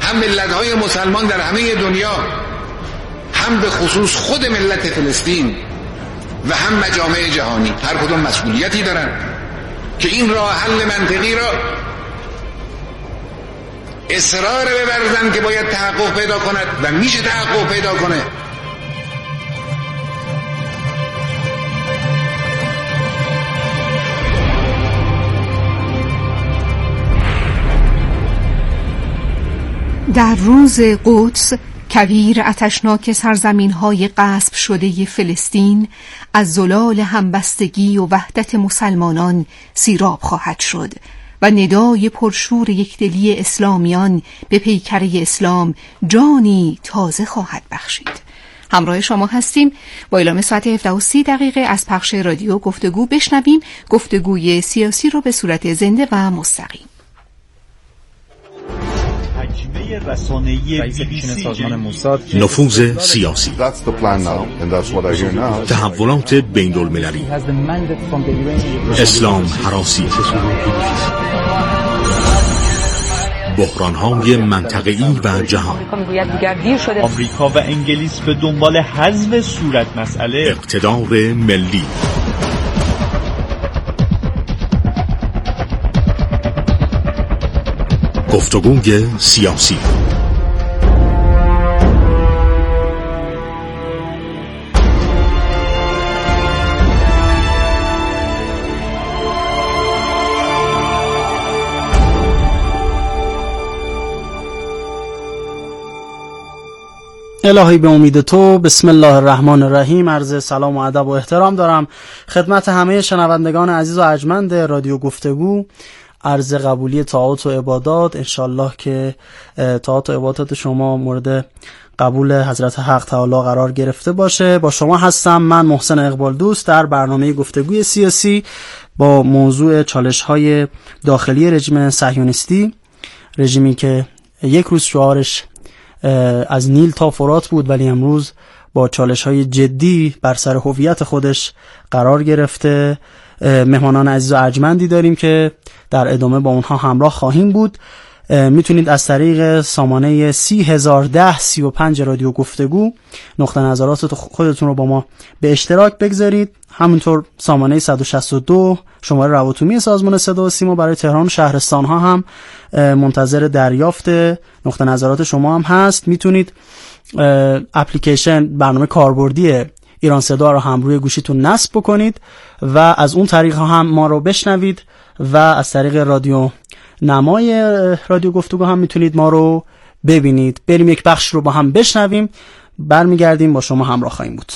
هم ملت‌های مسلمان در همه دنیا، هم به خصوص خود ملت فلسطین و هم مجامع جهانی هر کدوم مسئولیتی دارن که این راه حل منطقی را اصرار بورزن که باید تحقق پیدا کند و میشه تحقق پیدا کنه. در روز قدس کویر آتشناک سرزمین‌های غصب شده فلسطین از زلال همبستگی و وحدت مسلمانان سیراب خواهد شد و ندای پرشور یکدلی اسلامیان به پیکره اسلام جانی تازه خواهد بخشید. همراه شما هستیم. با اعلام ساعت 17:30 از پخش رادیو گفتگو بشنویم گفتگوی سیاسی رو به صورت زنده و مستقیم. نفوذ سیاسی، تحولات بین المللی، اسلام هراسی، بحران‌های منطقه‌ای و جهان. آمریکا و انگلیس به دنبال حذف صورت مسئله، اقتدار ملی، گفتگوی سیاسی. الهی به امید تو. بسم الله الرحمن الرحیم. عرض سلام و ادب و احترام دارم خدمت همه شنوندگان عزیز و ارجمند رادیو گفتگو. عرض قبولی طاعات و عبادات، انشالله که طاعات و عبادات شما مورد قبول حضرت حق تعالی قرار گرفته باشه. با شما هستم من محسن اقبال دوست در برنامه گفتگوی سیاسی با موضوع چالش‌های داخلی رژیم صهیونیستی، رژیمی که یک روز شعارش از نیل تا فرات بود ولی امروز با چالش‌های جدی بر سر هویت خودش قرار گرفته. مهمانان عزیز و ارجمندی داریم که در ادامه با اونها همراه خواهیم بود. میتونید از طریق سامانه 301035 رادیو گفتگو نقطه نظرات خودتون رو با ما به اشتراک بگذارید. همونطور سامانه 162 شماره روابط سازمان صدا و سیما برای تهران و شهرستان ها هم منتظر دریافت نقطه نظرات شما هم هست. میتونید اپلیکیشن برنامه کاربردی ایران صدا رو هم روی گوشیتون نصب بکنید و از اون طریق هم ما رو بشنوید و از طریق رادیو نمای رادیو گفتگو هم میتونید ما رو ببینید. بریم یک بخش رو با هم بشنویم، برمیگردیم با شما همراه خواهیم بود.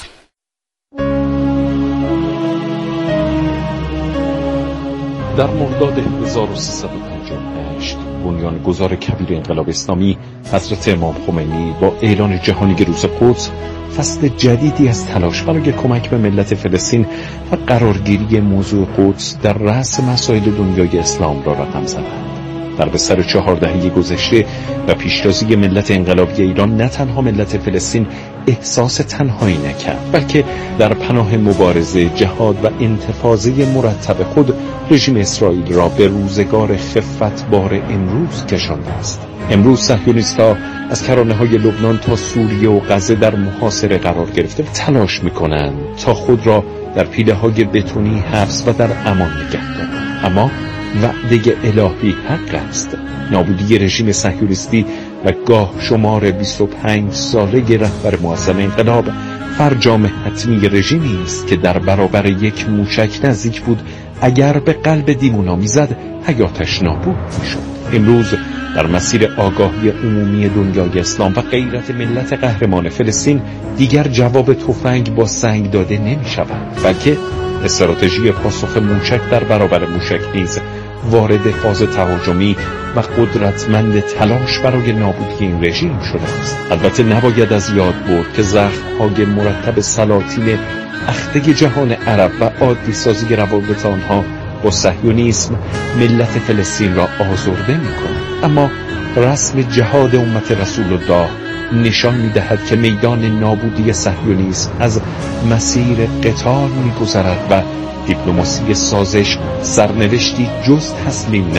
در مرداد 1358 بنیانگذار کبیر انقلاب اسلامی حضرت امام خمینی با اعلان جهانی روز قدس فصل جدیدی از تلاش برای کمک به ملت فلسطین و قرارگیری موضوع قدس در رأس مسائل دنیای اسلام را رقم زدند. در بستر 4 دهه گذشته و پیشتازی ملت انقلابی ایران نه تنها ملت فلسطین احساس تنهایی نکرد، بلکه در پناه مبارزه، جهاد و انتفاضه مرتب خود رژیم اسرائیل را به روزگار خفتبار امروز کشانده است. امروز صهیونیست‌ها از کرانه‌های لبنان تا سوریه و غزه در محاصره قرار گرفته تلاش می‌کنند تا خود را در پیله‌های بتونی حبس و در امان نگه دارند. اما وعده الهی حق است. نابودی رژیم صهیونیستی و گاه شمار 25 ساله رهبر معظم انقلاب فرجام حتمی رژیمی است که در برابر یک موشک نزدیک بود اگر به قلب دیمونا میزد حیاتش نابود میشد. امروز در مسیر آگاهی عمومی دنیای اسلام و غیرت ملت قهرمان فلسطین دیگر جواب تفنگ با سنگ داده نمی شود، بلکه استراتژی پاسخ موشک در برابر موشک نیز وارد فاز تهاجمی و قدرتمند تلاش برای نابودی این رژیم شده است. البته نباید از یاد برد که زخم‌های مرتب سلاطین اخته جهان عرب و عادی سازی روابط آنها با صهیونیسم ملت فلسطین را آزرده می‌کند. اما رسم جهاد امت رسول الله نشان می‌دهد که میدان نابودی صهیونیسم از مسیر قتال می‌گذرد و دیپلماسی سازش سرنوشتی جز تسلیم ندارد.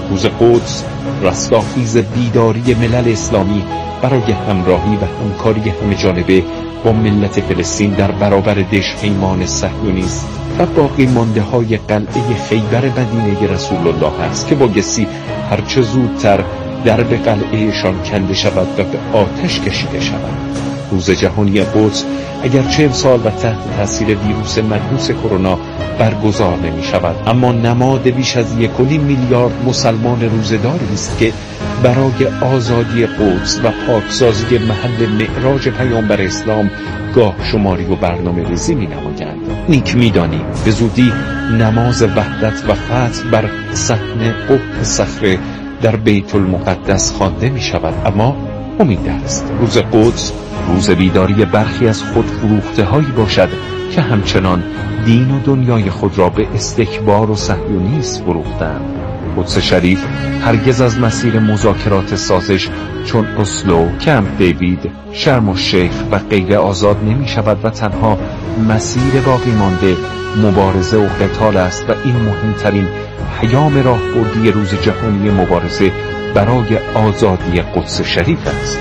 روز قدس رستاخیز بیداری ملل اسلامی برای همراهی و همکاری همه جانبه با ملت فلسطین در برابر دژپیمان صهیونیست و باقی مانده های قلعه خیبر مدینه رسول الله است که بایستی هرچه زودتر درب قلعهشان کنده شود و به آتش کشیده شود. روز جهانی قدس اگرچه امسال و تحت تاثیر ویروس منحوس کرونا برگزار نمی شود، اما نماد بیش از 1.5 میلیارد مسلمان روزداری است که برای آزادی قدس و پاکسازی محل معراج پیامبر اسلام گاه شماری و برنامه ریزی می نمایند. نیک می دانیم به زودی نماز وحدت و فتح بر صحن قبه صخره در بیت المقدس خوانده می شود، اما امید است روز قدس روز بیداری برخی از خود فروخته هایی باشد که همچنان دین و دنیای خود را به استکبار و صهیونیسم فروختند. قدس شریف هرگز از مسیر مذاکرات سازش چون اسلو، کمپ دیوید، شرم الشیخ و غیره آزاد نمی شود و تنها مسیر باقی مانده مبارزه و قتال است و این مهمترین پیام راهبردی روز جهانی مبارزه برای آزادی قدس شریف است.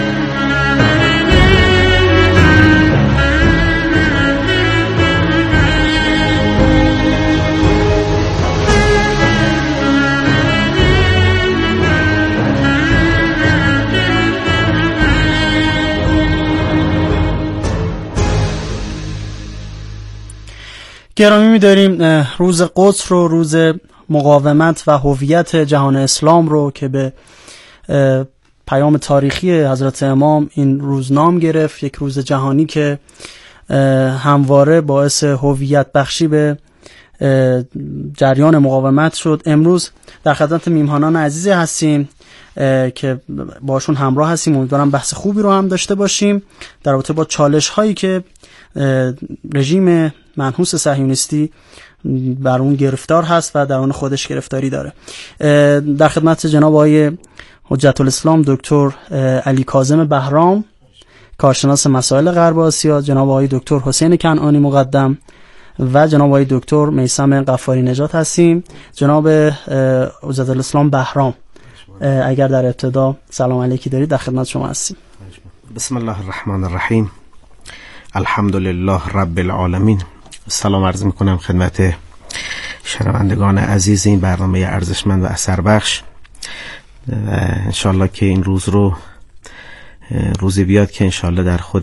گرامی می‌داریم روز قدس رو، روز مقاومت و هویت جهان اسلام رو که به پیام تاریخی حضرت امام این روز نام گرفت، یک روز جهانی که همواره باعث هویت بخشی به جریان مقاومت شد. امروز در خدمت میهمانان عزیزی هستیم که باشون همراه هستیم. امیدوارم بحث خوبی رو هم داشته باشیم در رابطه با چالش هایی که رژیم منحوس صهیونیستی بر اون گرفتار هست و در اون خودش گرفتاری داره. در خدمت جناب آقای حجت الاسلام دکتر علی کاظم بهرام، کارشناس مسائل غرب آسیا، جناب آقای دکتر حسین کنعانی مقدم و جناب آقای دکتر میثم غفاری نژاد هستیم. جناب حجت الاسلام بهرام، اگر در ابتدا سلام علیکی دارید در خدمت شما هستیم. بسم الله الرحمن الرحیم، الحمدلله رب العالمین. سلام عرض میکنم خدمت شنوندگان عزیز این برنامه ارزشمند و اثر بخش و انشالله که این روز رو روزی بیاد که انشالله در خود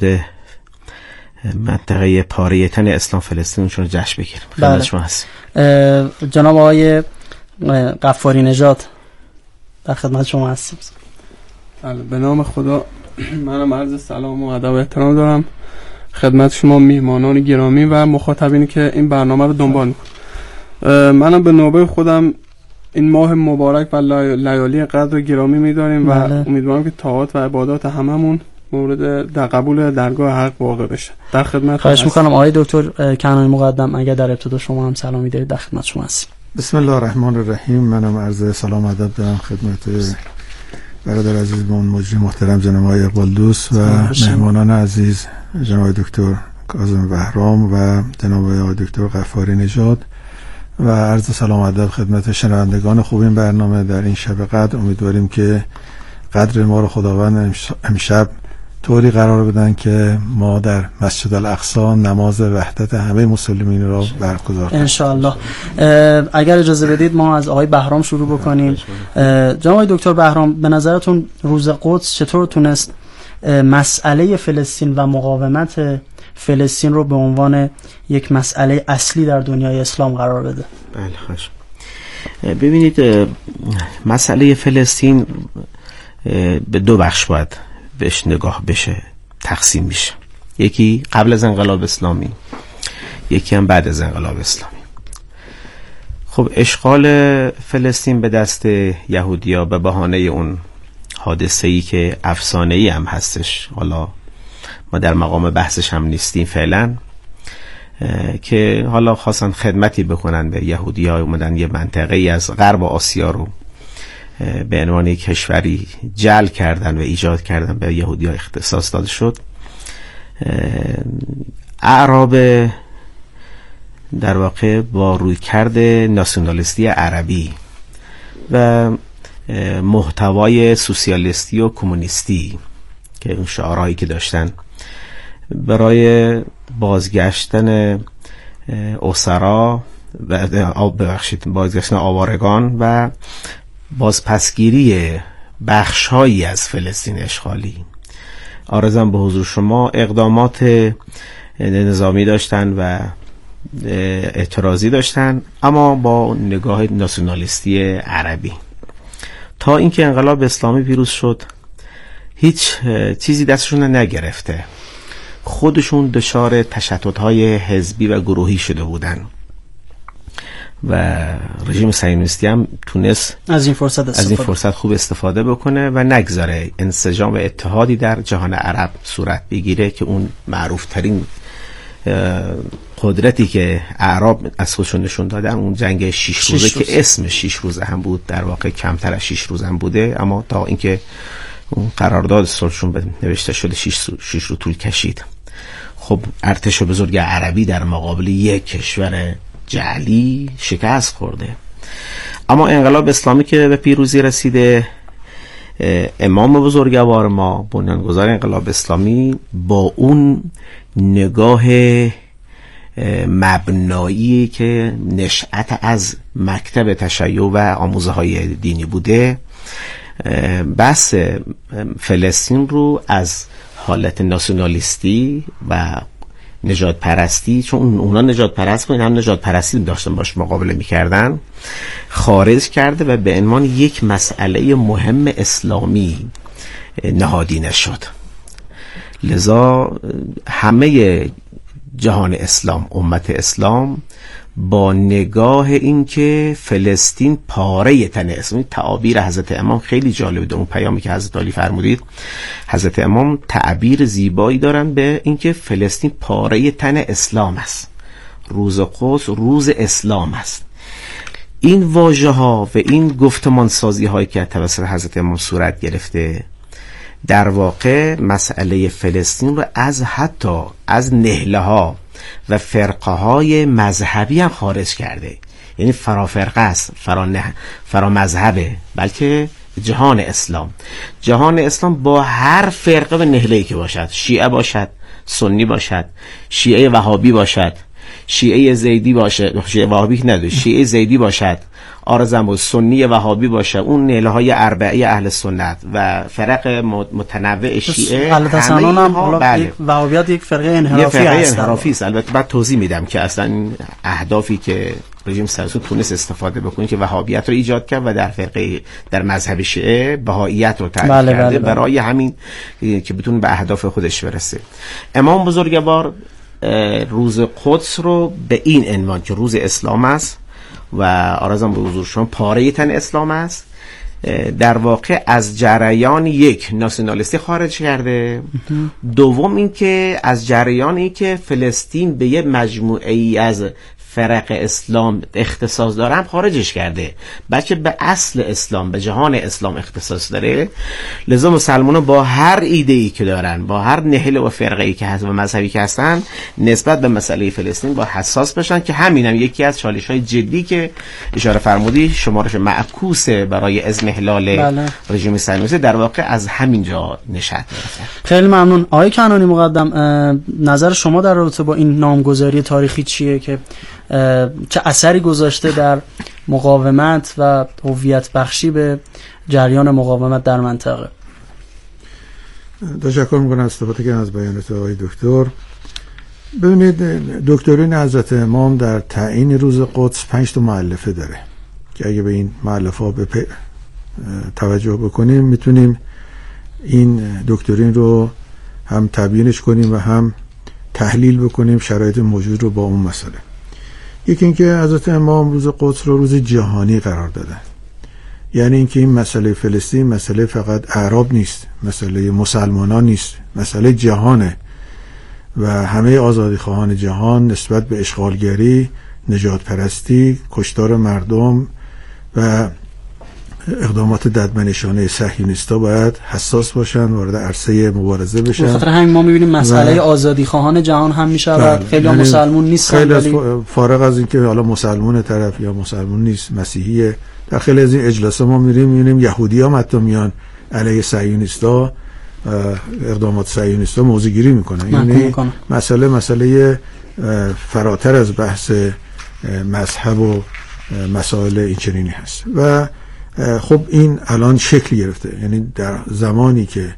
منطقه پاره تن اسلام فلسطین چون جشن بگیریم. خدمت شما هست. جناب آقای غفاری نژاد در خدمت شما هستیم. به نام خدا، منم عرض سلام و ادب و احترام دارم خدمت شما میهمانان گرامی و مخاطبینی که این برنامه رو دنبال میکنن. منم به نوبه خودم این ماه مبارک و لیالی قدر گرامی میداریم و امیدوارم که طاعات و عبادات هممون مورد در قبول درگاه حق واقع بشه. در خدمت خواهش میکنم آقای دکتر کنعانی مقدم اگر در ابتدا شما هم سلامی دارید در خدمت شما هستیم. بسم الله الرحمن الرحیم. منم عرض سلام و ادب دارم خدمت برادر عزیزمون مجری محترم جناب آقای اقبال دوست و مهمانان عزیز جناب دکتر کاظم بهرام و جناب آقای دکتر غفاری نژاد و عرض سلام و ادب خدمت شنوندگان خوب این برنامه در این شب قدر. امیدواریم که قدر ما رو خداوند امشب طوری قرار بدن که ما در مسجد الاقصی نماز وحدت همه مسلمین را برگزار کنیم ان شاء الله. اگر اجازه بدید ما از آقای بهرام شروع بکنیم. جناب آقای دکتر بهرام، به نظرتون روز قدس چطور تونست مسئله فلسطین و مقاومت فلسطین رو به عنوان یک مسئله اصلی در دنیای اسلام قرار بده؟ بله خوش. ببینید، مسئله فلسطین به دو بخش باید بهش نگاه بشه، تقسیم میشه. یکی قبل از انقلاب اسلامی، یکی هم بعد از انقلاب اسلامی. خب اشغال فلسطین به دست یهودیا به بهانه اون حادثه‌ای که افسانه‌ای هم هستش، حالا ما در مقام بحثش هم نیستیم فعلا، که حالا خواستن خدمتی بکنن به یهودی‌ها، اومدن یه منطقه‌ای از غرب آسیا رو به عنوان یک کشوری جعل کردن و ایجاد کردن، به یهودی‌ها اختصاص داده شد. اعراب در واقع با رویکرد ناسیونالیستی عربی و محتوای سوسیالیستی و کمونیستی که اون شعارهایی که داشتن برای بازگشتن اسرا و بازگشتن آوارگان و بازپسگیری بخش‌هایی از فلسطین اشغالی. عرضم به حضور شما اقدامات نظامی داشتن و اعتراضی داشتن، اما با نگاه ناسیونالیستی عربی. تا اینکه انقلاب اسلامی پیروز شد هیچ چیزی دستشون نگرفته، خودشون دچار تشتت‌های حزبی و گروهی شده بودن و رژیم صهیونیستی هم تونست از این فرصت خوب استفاده بکنه و نگذاره انسجام و اتحادی در جهان عرب صورت بگیره که اون معروف ترین قدرتی که اعراب از خودشون نشون دادن اون جنگ 6 روزه که اسم 6 روزه هم بود، در واقع کمتر از 6 روزه هم بوده، اما تا اینکه اون قرارداد صلحشون به نوشته شده 6 روز طول کشید. خب ارتش بزرگ عربی در مقابل یک کشور جعلی شکست خورده. اما انقلاب اسلامی که به پیروزی رسیده، امام بزرگوار ما بنیانگذار انقلاب اسلامی با اون نگاه مبنایی که نشأت از مکتب تشیع و آموزه های دینی بوده، بحث فلسطین رو از حالت ناسیونالیستی و نجات پرستی، چون اونا نجات پرست بودن هم نجات پرستی داشتن باش مقابله میکردن، خارج کرده و به عنوان یک مسئله مهم اسلامی نهادینه شد. لذا همه جهان اسلام، امت اسلام، با نگاه این که فلسطین پاره تن اسلامی، تعابیر حضرت امام خیلی جالبه، اون پیامی که حضرت علی فرمودید، حضرت امام تعبیر زیبایی دارن به این که فلسطین پاره تن اسلام است، روز قدس روز اسلام است. این واژه ها و این گفتمان سازی هایی که توسط حضرت امام صورت گرفته در واقع مسئله فلسطین رو حتی از نهله ها و فرقه های مذهبی هم خارج کرده. یعنی فرافرقه است، فرا مذهبه، بلکه جهان اسلام با هر فرقه و نهله‌ای که باشد، شیعه باشد، سنی باشد، شیعه وهابی باشد، شیعه زیدی باشد، شیعه وهابی نداره، شیعه زیدی باشد، آرزم سنی وهابی باشه، اون نهله های اربعه اهل سنت و فرق متنوع شیعه، همه هم بله. وهابیت یک فرقه انحرافی است. البته بعد توضیح میدم که اصلا این اهدافی که رژیم صهیونیست تونست استفاده بکنه که وهابیت رو ایجاد کرد و در مذهب شیعه بهائیت رو تعریف کرده برای همین که بتونه به اهداف خودش برسه. امام بزرگوار روز قدس رو به این عنوان که روز اسلام است و آرزم به حضور شما پاره تن اسلام است، در واقع از جریان یک ناسیونالیستی خارج کرده. دوم این که از جریانی که فلسطین به یه مجموعه ای از فرق اسلام اختصاص داره هم خارجش کرده، بلکه به اصل اسلام، به جهان اسلام اختصاص داره. لذا مسلمانان با هر ایده‌ای که دارن، با هر نهله و فرقه‌ای که هست و مذهبی که هستن، نسبت به مسئله فلسطین با حساس بشن که همین هم یکی از چالش‌های جدی که اشاره فرمودی شمارش معکوس برای اضمحلال رژیم صهیونیستی در واقع از همین جا نشأت گرفته. خیلی ممنون. آقای کنانی مقدم، نظر شما در رابطه با این نامگذاری تاریخی چیه که چه اثری گذاشته در مقاومت و هویت بخشی به جریان مقاومت در منطقه؟ تشکر میکنم استفاده کردن از بیانات آقای دکتر. ببینید، دکترین حضرت امام در تعیین روز قدس 5 تا مؤلفه داره که اگه به این مؤلفه ها توجه بکنیم میتونیم این دکترین رو هم تبیینش کنیم و هم تحلیل بکنیم شرایط موجود رو با اون مسئله. یکی اینکه حضرت امام روز قدس رو روز جهانی قرار دادن، یعنی اینکه این مسئله فلسطین مسئله فقط اعراب نیست، مسئله مسلمانان نیست، مسئله جهانه و همه آزادیخواهان جهان نسبت به اشغالگری، نجات پرستی، کشتار مردم و اقدامات ددمنشانه صهیونیستا باید حساس باشن، وارد عرصه مبارزه بشن. به خاطر همین ما می‌بینیم مسئله آزادیخواهان جهان هم میشود. خیلی مسلمون نیستن، خیلی فارغ از اینکه حالا مسلمون طرف یا مسلمون نیست، مسیحی در خیلی از این اجلاس‌ها ما می‌بینیم یهودی‌ها حتی میان علیه صهیونیست‌ها اقدامات صهیونیست‌ها موضع‌گیری میکنن. یعنی مسئله فراتر از بحث مذهب و مسائل این چنینی هست و خب این الان شکل گرفته. یعنی در زمانی که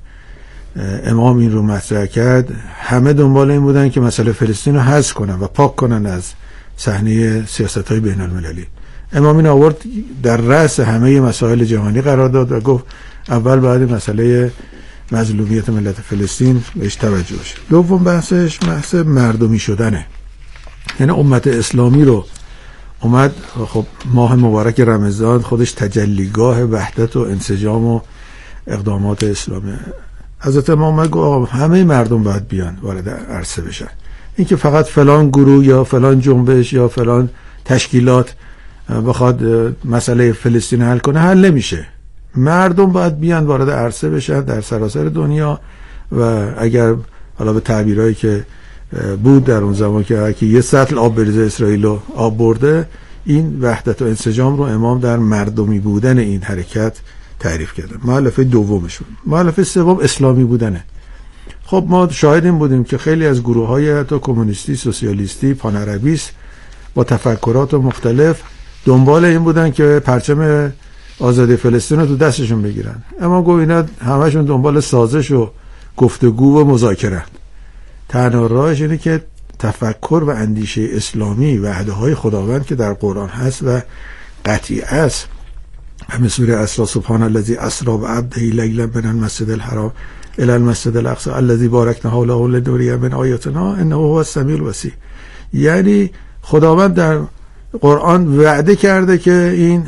امام این رو مطرح کرد همه دنبال این بودن که مسئله فلسطین رو حذف کنن و پاک کنن از صحنه سیاست‌های بین‌المللی. امام این آورد در رأس همه مسائل جهانی قرار داد و گفت اول باید مسئله مظلومیت ملت فلسطین بهش توجه بشه. دوم بحثش بحث مردمی شدنه. یعنی امت اسلامی رو اومد، خب ماه مبارک رمضان خودش تجلیگاه وحدت و انسجام و اقدامات اسلامی. حضرت امام گفت همه مردم باید بیان وارد عرصه بشن. این که فقط فلان گروه یا فلان جنبش یا فلان تشکیلات بخواد مسئله فلسطین حل کنه حل نمیشه. مردم باید بیان وارد عرصه بشن در سراسر دنیا و اگر حالا به تعبیرایی که بود در اون زمان که یه سطل آب بریزه اسرائیل رو آب برده، این وحدت و انسجام رو امام در مردمی بودن این حرکت تعریف کرده. مؤلفه دومشون. مؤلفه سوم اسلامی بودنه. خب ما شاهد این بودیم که خیلی از گروه‌های حتی کمونیستی، سوسیالیستی، پانعربیست با تفکرات مختلف دنبال این بودن که پرچم آزادی فلسطین رو تو دستشون بگیرن. اما گفت اینا همشون دنبال سازش و گفتگو و مذاکره. تنها راهش اینه که تفکر و اندیشه اسلامی وعده های خداوند که در قرآن هست و قطعی است، همه سوره اسراء سبحان الذی اسری بعبده لیلا من المسجد الحرام الی المسجد الاقصی الذی بارکنا حوله لنریه من آیاتنا انه هو السمیع البصیر. یعنی خداوند در قرآن وعده کرده که این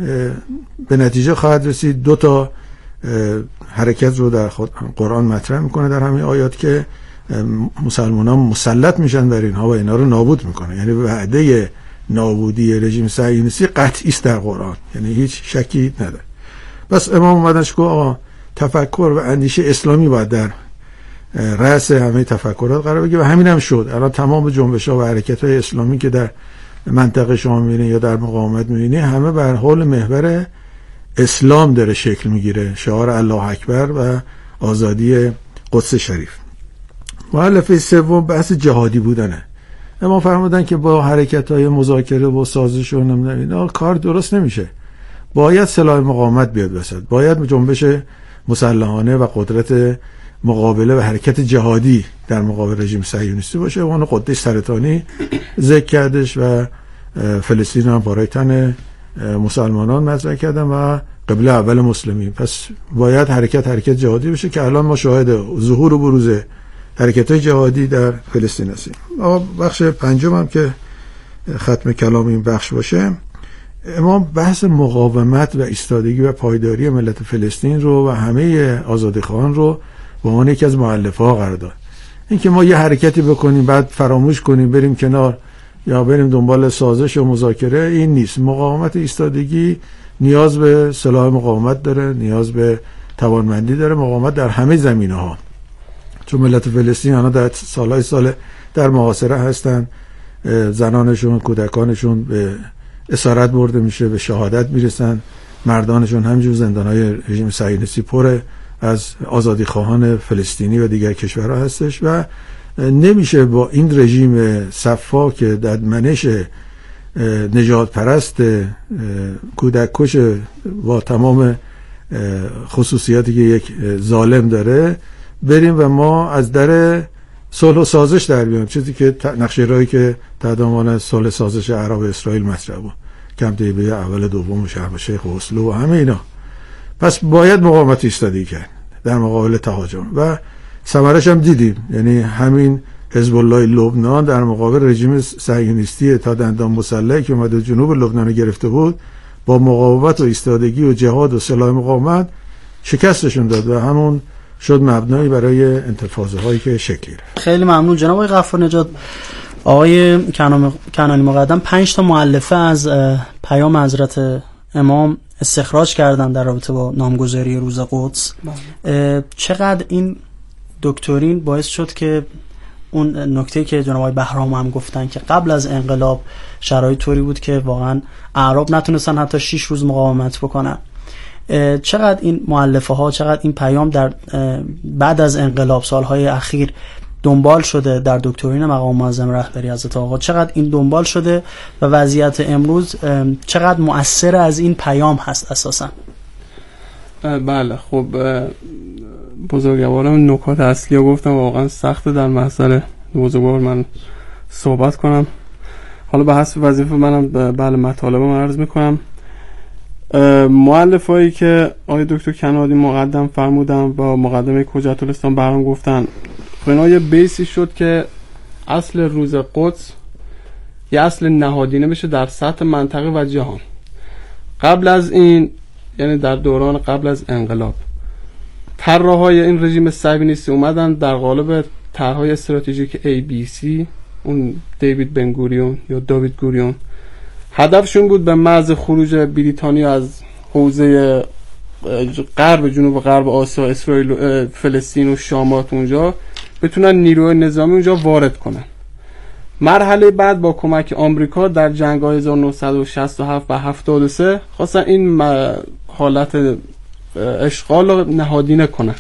به نتیجه خواهد رسید. دو تا حرکت رو در قرآن مطرح میکنه در همین آیات که مسلمانان مسلط میشن بر اینها و اینا رو نابود میکنه. یعنی وعده نابودی رژیم صهیونیستی قطعی است در قرآن، یعنی هیچ شکی نداره. پس امام اومدنش گفت آقا تفکر و اندیشه اسلامی باید در رأس همه تفکرات قرار بگیره و همین هم شد. الان تمام جنبش‌ها و حرکت‌های اسلامی که در منطقه شما می‌بینید یا در مقاومت می‌بینید همه بر حول محور اسلام داره شکل میگیره، شعار الله اکبر و آزادی قدس شریف. مؤلفه سوم بحث جهادی بودنه. اما فرمودن که با حرکت‌های مذاکره و سازش و اینا کار درست نمیشه. باید سلاح مقاومت بیاد وسط. باید جنبش مسلحانه و قدرت مقابله و حرکت جهادی در مقابل رژیم صهیونیستی باشه. اون قدس سرطانی ذکر کردش و فلسطین هم برای تن مسلمانان مطرح کردن و قبله اول مسلمین. پس باید حرکت جهادی بشه که الان ما شاهد ظهور و بروز حرکت‌های جهادی در فلسطین هستیم. بخش پنجم هم که ختم کلام این بخش باشه، امام بحث مقاومت و ایستادگی و پایداری ملت فلسطین رو و همه آزادیخواهان رو به عنوان یکی از مؤلفه‌ها قرار داد. اینکه ما یه حرکتی بکنیم بعد فراموش کنیم بریم کنار یا بریم دنبال سازش و مذاکره، این نیست. مقاومت ایستادگی نیاز به سلاح مقاومت داره، نیاز به توانمندی داره، مقاومت در همه زمینه‌ها. چون ملت فلسطین الان در سال در محاصره هستن، زنانشون، کودکانشون به اسارت برده میشه، به شهادت میرسن، مردانشون همینجور زندان‌های رژیم صهیونیستی پر از آزادی خواهان فلسطینی و دیگر کشورها هستش و نمیشه با این رژیم صفا که ددمنش نجات پرست کودک کش با تمام خصوصیاتی که یک ظالم داره بریم و ما از در صلح و سازش در بیام، چیزی که نقشه راهی که تدامان صلح سازش عرب اسرائیل مطرح بود، کم طیبه اول دوم شرم شیخ و اسلو و همه اینا. پس باید مقاومت ایستادگی کرد در مقابل تهاجم و ثمرش هم دیدیم. یعنی همین حزب الله لبنان در مقابل رژیم صهیونیستی تا دندان مسلح که اومده جنوب لبنان گرفته بود، با مقاومت و ایستادگی و جهاد و سلاح مقاومت شکستشون داد و همون شد مبنایی برای انتفاضه هایی که شکل گرفت. خیلی ممنون جناب آقای غفارنژاد. آقای کنانی مقدم 5 تا مؤلفه از پیام حضرت امام استخراج کردن در رابطه با نامگذاری روز قدس. چقدر این دکترین باعث شد که اون نکته که جناب آقای بهرام هم گفتن که قبل از انقلاب شرایط طوری بود که واقعا اعراب نتونستن حتی 6 روز مقاومت بکنن. چقدر این مؤلفه ها، چقدر این پیام در بعد از انقلاب سالهای اخیر دنبال شده در دکترین مقام معظم رهبری حضرت آقا، چقدر این دنبال شده و وضعیت امروز چقدر مؤثر از این پیام هست اساسا؟ بله خب بزرگوارم نکات اصلی رو گفتم، واقعا سخته در محضر بزرگوار من صحبت کنم. حالا به حسب وظیفه منم بله مطالب رو عرض میکنم. مؤلفهایی که آقای دکتر کنادی مقدم فرمودن با مقدمه کجت الاسلام برام گفتن، بنای بیسی شد که اصل روز قدس یه اصل نهادینه بشه در سطح منطقه و جهان. قبل از این، یعنی در دوران قبل از انقلاب، طراحهای این رژیم صهیونیستی اومدن در قالب طرحهای استراتژیک ABC، اون دیوید بن گوریون یا داوید گوریون، هدفشون بود به محض خروج بریتانیا از حوزه غرب جنوب و غرب آسیا، اسرائیل، فلسطین و شامات اونجا بتونن نیروی نظامی اونجا وارد کنن. مرحله بعد با کمک آمریکا در جنگ‌های 1967 و 73 خواستن این حالت اشغال رو نهادینه کنن.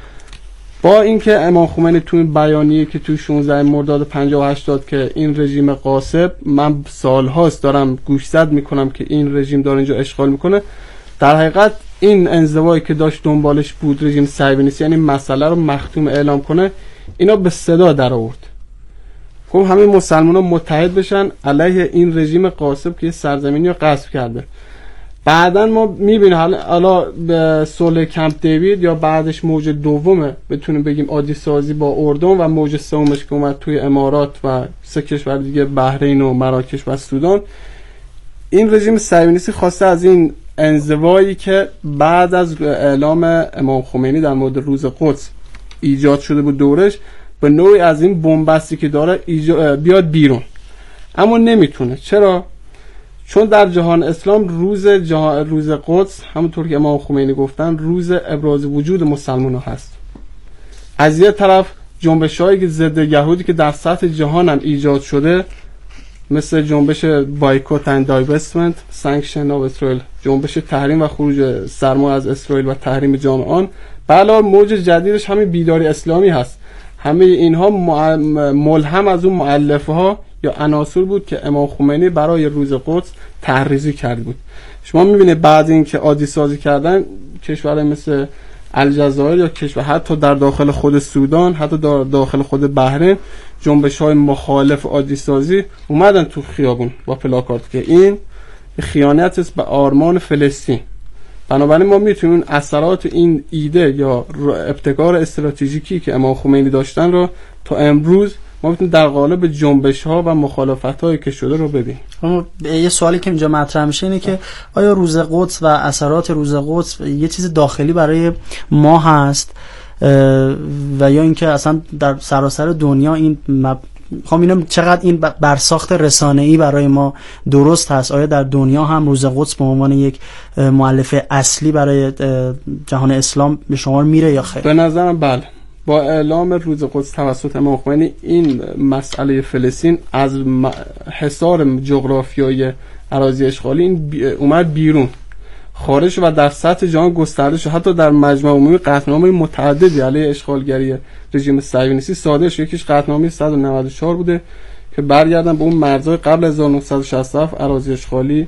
با اینکه امام خمینی تو این بیانیه که تو 16 مرداد 58 داد که این رژیم غاصب، من سالهاست دارم گوشزد میکنم که این رژیم داره اینجا اشغال میکنه، در حقیقت این انزوایی که داشت دنبالش بود رژیم صهیونیستی، یعنی مسئله رو مختوم اعلام کنه، اینا به صدا در آورد. خب همه مسلمان‌ها متحد بشن علیه این رژیم غاصب که سرزمینی رو غصب کرده. بعدن ما میبینیم حالا به صلح کمپ دیوید یا بعدش موج دومه بتونیم بگیم عادی سازی با اردن و موج سومش که اومد توی امارات و 3 کشور دیگه، بحرین و مراکش و سودان، این رژیم صهیونیستی خواسته از این انزوایی که بعد از اعلام امام خمینی در مورد روز قدس ایجاد شده بود دورش، به نوعی از این بنبستی که داره بیاد بیرون. اما نمیتونه. چرا؟ چون در جهان اسلام روز قدس همونطور که امام خمینی گفتن روز ابراز وجود مسلمان ها هست. از یه طرف جنبش‌هایی که ضد یهودی که در سطح جهان هم ایجاد شده، مثل جنبش بایکوت اند دایوستمنت، سانکشن آف اسرائیل، جنبش تحریم و خروج سرمایه از اسرائیل و تحریم جامعان، بله موج جدیدش همین بیداری اسلامی هست. همه اینها ملهم از اون مؤلفه ها یا عناصر بود که امام خمینی برای روز قدس تحریزی کرده بود. شما میبینید بعد این که عادی سازی کردن، کشورهای مثل الجزایر یا کشور حتی در داخل خود سودان، حتی در داخل خود بحرین، جنبش‌های مخالف عادی سازی اومدن تو خیابون با پلاکارت که این خیانت است به آرمان فلسطین. بنابراین ما میتونیم اثرات این ایده یا ابتکار استراتژیکی که امام خمینی داشتن رو تا امروز ما میتونیم در قالب جنبش‌ها و مخالفت‌هایی که شده رو ببینیم. یه سوالی که اینجا مطرح میشه اینه که آیا روز قدس و اثرات روز قدس یه چیز داخلی برای ما هست و یا اینکه اصلا در سراسر دنیا این خب چقدر این برساخت رسانه‌ای برای ما درست هست؟ آیا در دنیا هم روز قدس به عنوان یک مؤلفه اصلی برای جهان اسلام به شمار میره یا خیر؟ به نظرم بله. با اعلام روز قدس توسط امام خمینی این مسئله فلسطین از حصار جغرافیایی اراضی اشغالی این اومد بیرون، خارج و در سطح جهان گسترده شد. حتی در مجمع عمومی قطعنامه متعددی علیه اشغالگری رژیم صهیونیستی صادر شد. یکیش قطعنامه 194 بوده که برگردن به اون مرزهای قبل از 1967 اراضی اشغالی،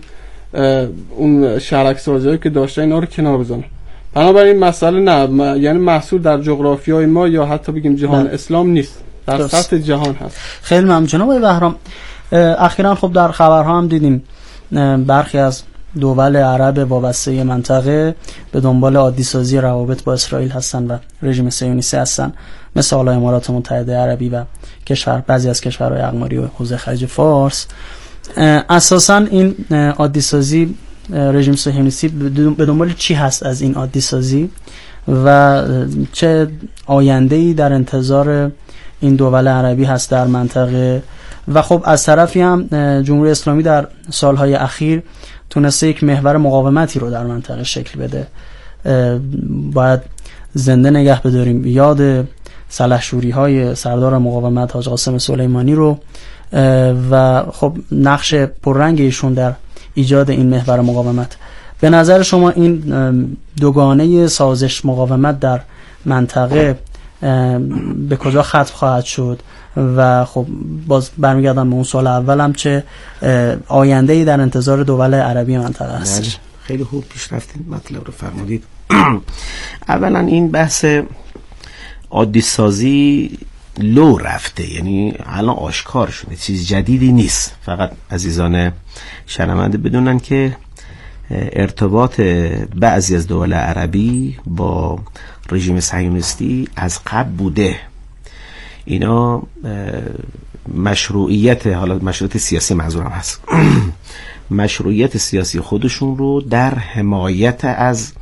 اون شرک سازی‌هایی که داشته اینا رو کنار بزنن. بنابراین مسئله نه، یعنی محصول در جغرافیای ما یا حتی بگیم جهان اسلام نیست، در سطح جهان هست. خیلی ممنون جناب بهرام. اخیراً خب در خبرها هم دیدیم برخی از دول عرب وابسته منطقه به دنبال عادی سازی روابط با اسرائیل هستن و رژیم صهیونیستی هستن، مثل امارات متحده عربی و بعضی از کشورهای اقماری و حوزه خلیج فارس. اساساً این عادی سازی رژیم صهیونیستی به دنبال چی هست از این عادی سازی و چه آینده‌ای در انتظار این دول عربی هست در منطقه؟ و خب از طرفی هم جمهوری اسلامی در سالهای اخیر تونسته یک محور مقاومتی رو در منطقه شکل بده. باید زنده نگه بداریم یاد سلحشوری‌های سردار مقاومت حاج قاسم سلیمانی رو و خب نقش پررنگ ایشون در ایجاد این محور مقاومت. به نظر شما این دوگانه سازش مقاومت در منطقه به کجا ختم خواهد شد و خب باز برمیگردم به اون سوال اولم، چه آینده‌ای در انتظار دول عربی منطقه است؟ خیلی خوب پیش رفتین، مطلب رو فرمودید. اولا این بحث عادی سازی لو رفته، یعنی الان آشکار شده، چیز جدیدی نیست. فقط عزیزان شنونده بدونن که ارتباط بعضی از دول عربی با رژیم صهیونیستی از قبل بوده. اینا مشروعیت، حالا مشروعیت سیاسی منظورم هست، مشروعیت سیاسی خودشون رو در حمایت از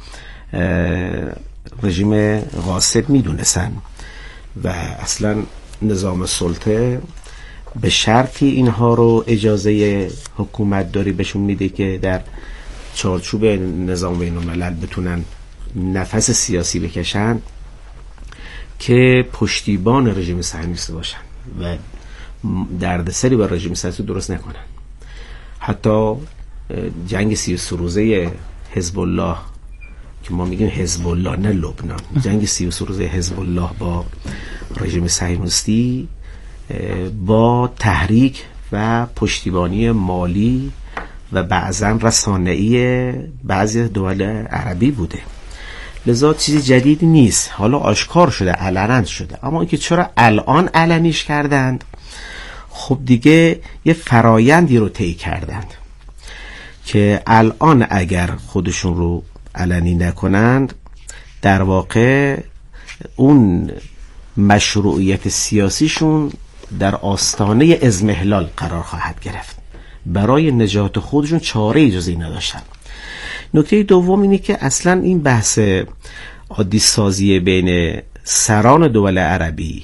رژیم غاصب میدونستن و اصلا نظام سلطه به شرطی اینها رو اجازه حکومت داری بهشون میده که در چارچوب نظام بین الملل بتونن نفس سیاسی بکشن که پشتیبان رژیم صهیونیستی باشن و دردسری بر رژیم صهیونیستی درست نکنن. حتی جنگ 33 روزه حزب الله که ما میگیم حزب الله نه لبنان، جنگ 33 روزه حزب الله با رژیم صهیونیستی با تحریک و پشتیبانی مالی و بعضا رسانه‌ای بعضی دول عربی بوده. لذا چیزی جدید نیست، حالا آشکار شده، علنا شده. اما اینکه چرا الان علنیش کردند، خب دیگه یه فرایندی رو طی کردند که الان اگر خودشون رو علنی نکنند در واقع اون مشروعیت سیاسیشون در آستانه اضمحلال قرار خواهد گرفت. برای نجات خودشون چاره جز این نداشتن. نکته دوم اینه که اصلا این بحث عادی سازی بین سران دول عربی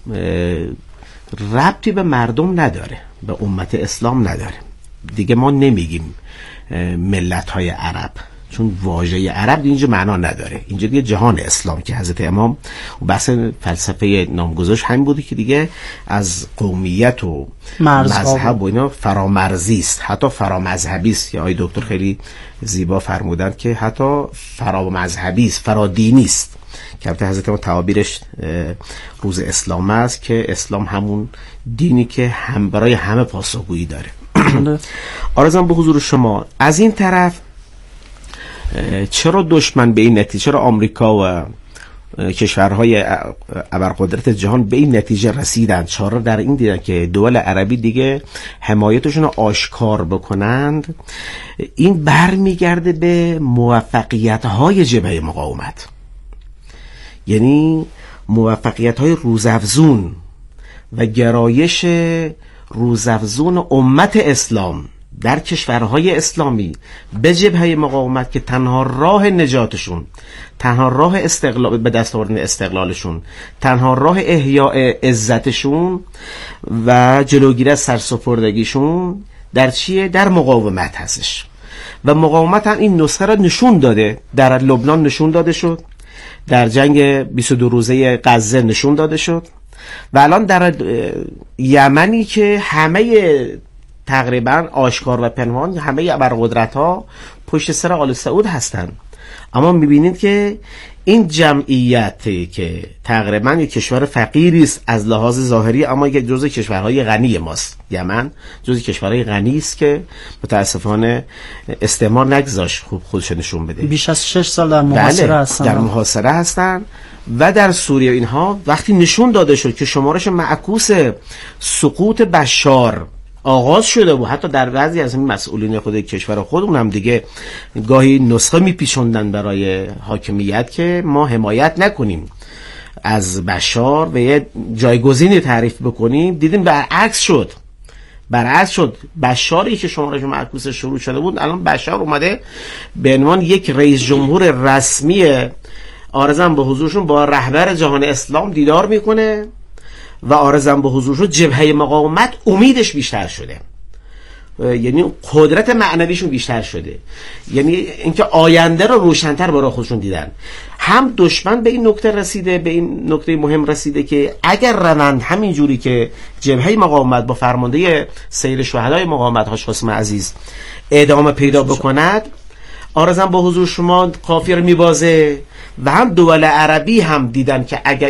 ربطی به مردم نداره، به امت اسلام نداره. دیگه ما نمیگیم ملت های عرب، چون واژه عرب اینجا معنا نداره. اینجا دیگه جهان اسلام که حضرت امام و بحث فلسفه نامگذاشت همین بوده که دیگه از قومیت و مذهب و اینا فرامرزی است، حتی فرامذهبی است. که آقای دکتر خیلی زیبا فرمودن که حتی فرامذهبی است، فرادینی است، که البته حضرت امام تعابیرش روز اسلام است که اسلام همون دینی که هم برای همه پاسخگویی داره. عرضم به حضور شما از این طرف چرا دشمن به این نتیجه، چرا آمریکا و کشورهای ابرقدرت جهان به این نتیجه رسیدند؟ چرا در این دیدن که دول عربی دیگه حمایتشون رو آشکار بکنند؟ این برمیگرده به موفقیت‌های جبهه مقاومت، یعنی موفقیت‌های روزافزون و گرایش روزافزون امت اسلام در کشورهای اسلامی به جبهه مقاومت که تنها راه نجاتشون، تنها راه استقلال به دست آوردن استقلالشون، تنها راه احیاء عزتشون و جلوگیری از سرسپردگیشون در چیه؟ در مقاومت هستش. و مقاومت هم این نسخه را نشون داده، در لبنان نشون داده شد، در جنگ 22 روزه غزه نشون داده شد و الان در یمنی که همه تقریبا آشکار و پنهان همه ابرقدرت‌ها پشت سر آل سعود هستند. اما می‌بینید که این جمعیتی که تقریبا یک کشور فقیری است از لحاظ ظاهری، اما یک جزء کشورهای غنی ماست. یمن جزء کشورهای غنی است که متاسفانه استعمار نگذاشت خوب خودش نشون بده. بیش از 6 سال در محاصره هستن. در محاصره هستن. و در سوریه اینها وقتی نشون داده شد که شمارش معکوس سقوط بشار آغاز شده بود، حتی در بعضی از این مسئولین خود کشور خودمون هم دیگه گاهی نسخه میپیچوندن برای حاکمیت که ما حمایت نکنیم از بشار و یه جایگزینی تعریف بکنیم. دیدیم برعکس شد. بشاری که شمارش معکوس شروع شده بود، الان بشار اومده به عنوان یک رئیس جمهور رسمی عارضم به حضورشون با رهبر جهان اسلام دیدار میکنه و عارضم به حضورشون جبهه مقاومت امیدش بیشتر شده. یعنی قدرت معنویشون بیشتر شده، یعنی اینکه آینده رو روشن‌تر برای خودشون دیدن. هم دشمن به این نکته رسیده، به این نکته مهم رسیده که اگر روند همین جوری که جبهه مقاومت با فرمانده سیر شهدای مقاومت حاج قاسم عزیز ادامه پیدا بکند، آرزم با حضور شما قافیه رو میبازه و هم دول عربی هم دیدن که اگر